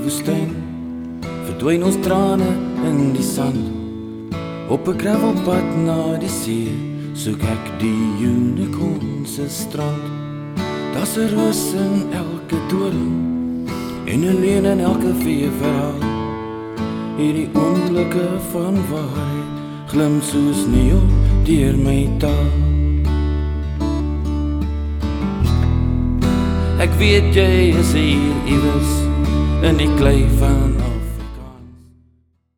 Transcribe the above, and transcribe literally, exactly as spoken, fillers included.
woestyn, verdwyn ons trane in die sand. Op 'n gravelpad na die see, soek ek die unicorn se strand. Daar's 'n roos in elke doring, en 'n leuen in elke veeverhaal. Hierdie oomblikke van waarheid glim soos neon deur my taal. Ek weet jy is hier iewers in die klei van